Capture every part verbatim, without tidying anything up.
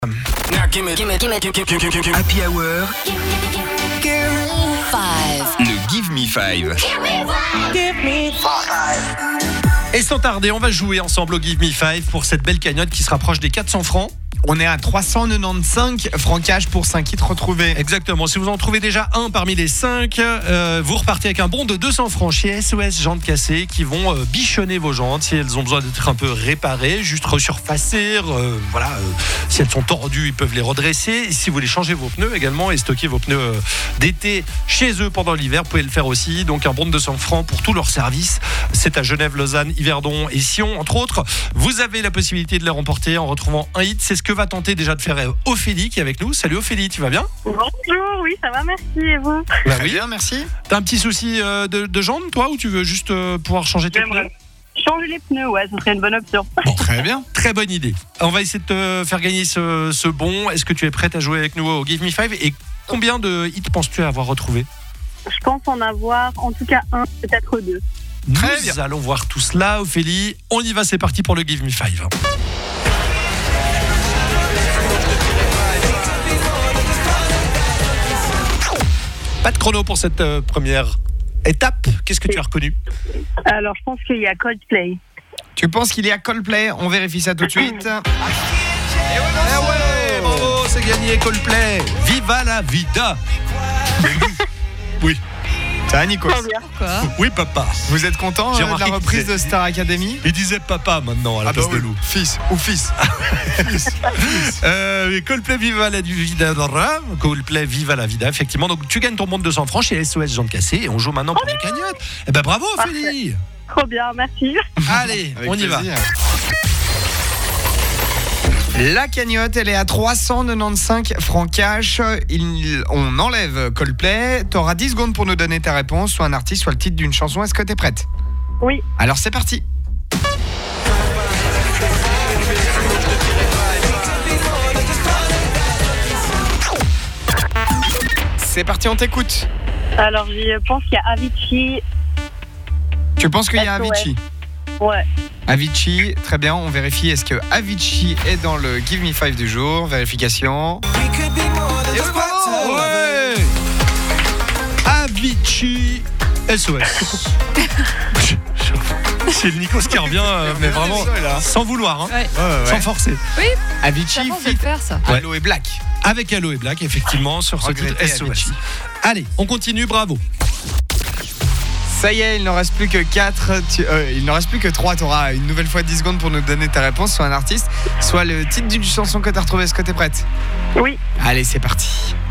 Happy Hour. Le Give Me Five. Et sans tarder, on va jouer ensemble au Give Me Five pour cette belle cagnotte qui se rapproche des quatre cents francs. On est à trois cent quatre-vingt-quinze francs cash pour cinq hits retrouvés. Exactement, si vous en trouvez déjà un parmi les cinq, euh, vous repartez avec un bon de deux cents francs chez S O S Jantes Cassées qui vont euh, bichonner vos jantes si elles ont besoin d'être un peu réparées, juste resurfacer, euh, voilà, euh, si elles sont tordues, ils peuvent les redresser. Et si vous voulez changer vos pneus également et stocker vos pneus euh, d'été chez eux pendant l'hiver, vous pouvez le faire aussi. Donc un bon de deux cents francs pour tout leur service. C'est à Genève, Lausanne, Yverdon et Sion, entre autres. Vous avez la possibilité de les remporter en retrouvant un hit. C'est ce que va tenter déjà de faire Ophélie qui est avec nous. Salut Ophélie, tu vas bien? Bonjour, oui, ça va, merci, et vous? Bah Très oui. bien, merci. T'as un petit souci euh, de, de jambes, toi, ou tu veux juste euh, pouvoir changer tes pneus? J'aimerais changer les pneus, ouais, ce serait une bonne option. Bon, Très bien. très bonne idée. On va essayer de te faire gagner ce, ce bon. Est-ce que tu es prête à jouer avec nous au Give Me Five? Et combien de hits penses-tu avoir retrouvé? Je pense en avoir en tout cas un, peut-être deux. Très Nous bien. allons voir tout cela, Ophélie. On y va, c'est parti pour le Give Me Five. Pas de chrono pour cette euh, première étape. Qu'est-ce que tu as reconnu? Alors, je pense qu'il y a Coldplay. Tu penses qu'il y a Coldplay? On vérifie ça tout de suite. Eh ouais, bravo, c'est gagné Coldplay. Viva la vida. Oui, Ça va, Nico? Très bien. oui papa. Vous êtes content J'ai euh, de la remarqué reprise qu'il de Star Academy? Il disait papa maintenant à la Ah bah place de oui, loup. fils ou fils. Euh, Coldplay Viva la vida, Coldplay Viva la vida, effectivement. Donc tu gagnes ton bon de deux cents francs chez S O S Jantes Cassées et on joue maintenant pour la cagnotte. Eh ben bravo Ophélie. Trop bien, merci. Allez, Avec on y plaisir. va. La cagnotte, elle est à trois cent quatre-vingt-quinze francs cash. Il- on enlève Coldplay. Tu auras dix secondes pour nous donner ta réponse, soit un artiste, soit le titre d'une chanson. Est-ce que tu es prête? Oui. Alors c'est parti. C'est parti, on t'écoute. Alors, je pense qu'il y a Avicii. Tu penses qu'il y a S O S. Avicii? Ouais. Avicii, très bien, on vérifie. Est-ce que Avicii est dans le Give Me Five du jour? Vérification. Et oui, bravo. Ouais. Avicii S O S. C'est le Nikos qui revient, euh, mais vraiment Désolé, là. sans vouloir, hein, Ouais. Ouais, ouais, sans ouais. forcer. Avicii Ça pense de fit le faire, ça. Ouais. Allo et Black. Avec Allo et Black, effectivement, sur ce titre Regretté S O S. Avicii. Allez, on continue, bravo. Ça y est, il n'en reste plus que quatre. Tu- euh, il n'en reste plus que trois. Tu auras une nouvelle fois dix secondes pour nous donner ta réponse, soit un artiste, soit le titre d'une chanson que tu as retrouvée. Est-ce que tu es prête? Oui. Allez, c'est parti.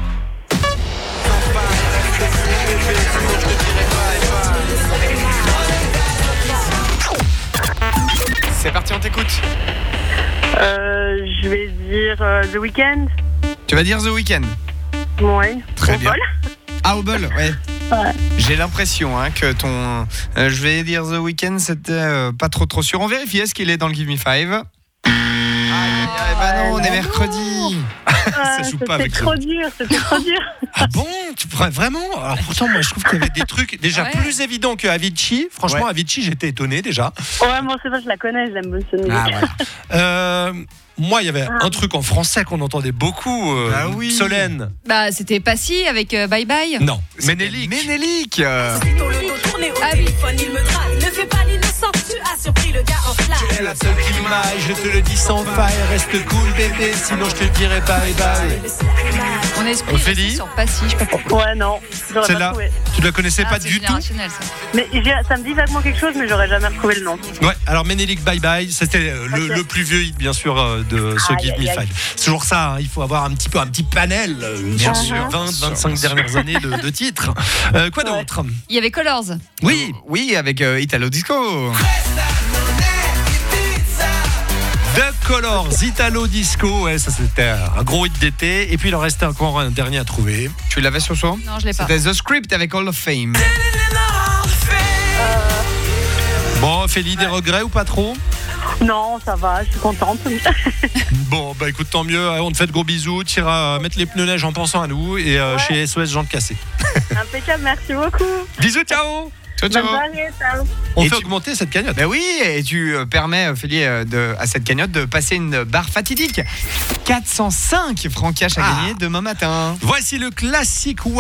C'est parti, on t'écoute. Euh, je vais dire euh, The Weeknd. Tu vas dire The Weeknd. Ouais. Très Au bien. vol. Ah, au bol, ouais. Ouais. J'ai l'impression hein, que ton. euh, je vais dire The Weeknd, c'était euh, pas trop trop sûr. On vérifie, est-ce qu'il est dans le Give Me Five? Aïe, aïe, bah non, on est mercredi. Ah, joue pas c'était avec trop dur, c'était trop dur. Ah bon? Tu pourrais vraiment? Alors pourtant, moi, je trouve qu'il y avait des trucs déjà Ouais. plus évidents que Avicii. Franchement, Ouais. Avicii, j'étais étonné déjà. Ouais, moi, c'est pas, je la connais, je l'aime cette musique. Ah, voilà. Euh, moi, il y avait Ah. un truc en français qu'on entendait beaucoup. Euh, Ah oui. Solène. Bah, c'était Passy avec euh, Bye Bye. Non. C'était Ménélique. Ménélique. euh. Ah oui. Il me drague, ne fais pas l'innocent, tu as surpris le gars en Tu es flamme. la seule qui m'aille, je te le dis sans faille. Reste cool, bébé, sinon je te dirai bye bye. Mon esprit Ophélie est resté sur Passy, je sais pas pourquoi. Ouais, non, j'aurais pas Celle-là, trouvé. tu ne la connaissais Ah, pas c'est du tout? générationnel, ça. Mais j'ai- ça me dit vaguement quelque chose, mais j'aurais jamais retrouvé le nom. Ouais, alors Ménélique Bye Bye, c'était euh, le, Ok. le plus vieux hit, bien sûr, euh, de ce Aïe, Give Me aïe, aïe. Five. C'est toujours ça, hein, il faut avoir un petit peu un petit panel, euh, Bien sur sûr. vingt, vingt-cinq Bien sûr. dernières années de, de titres. Euh, quoi Ouais. d'autre? Il y avait Colors. Oui, Oui, avec euh, Italo Disco. The Colors, Italo Disco, ouais, ça c'était un gros hit d'été. Et puis il en restait encore un dernier à trouver. Tu l'avais sur soi? Non, je l'ai pas. C'était The Script avec Hall of Fame. Bon, Ophélie, des regrets ou pas trop? Non, ça va, je suis contente. Bon, bah écoute, tant mieux, on te fait de gros bisous, tu iras mettre les pneus neige en pensant à nous et euh, Ouais. chez S O S Jantes Cassées. Impeccable, merci beaucoup. Bisous, ciao! Ciao, Bonne ciao. soirée, ciao. On Et fait tu- augmenter cette cagnotte. Ben oui, et tu euh, permets, Ophélie, euh, de, à cette cagnotte de passer une barre fatidique. quatre cent cinq francs cash à Ah. gagner demain matin. Voici le classique